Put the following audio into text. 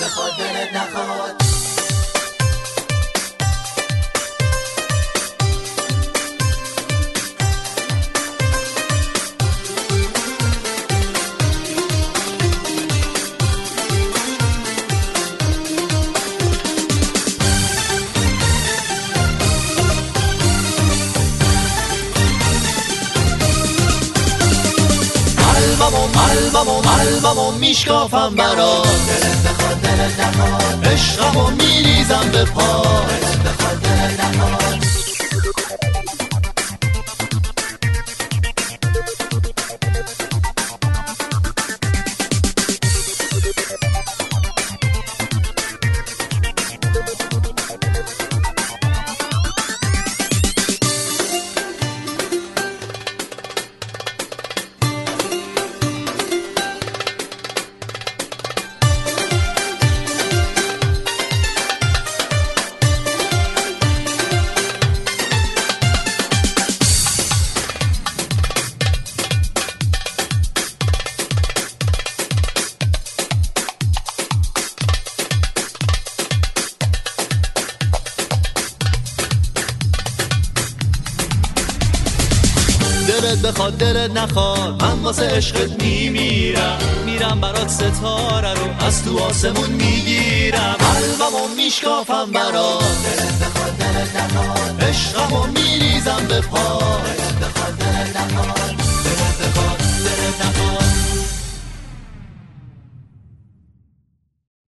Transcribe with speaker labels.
Speaker 1: بخواد دلت نخواد. قلبمو میشکافم برات، دلت بخواد دلت نخواد. عشقمو میریزم به پا، دلت بخواد دلت نخواد. دلت بخواد دلت نخواد، من واسه عشقت میمیرم برات ستاره رو از تو آسمون میگیرم. قلبمو میشکافم برات، دلت بخواد دلت نخواد. عشقمو میریزم به پا، دلت بخواد دلت نخواد.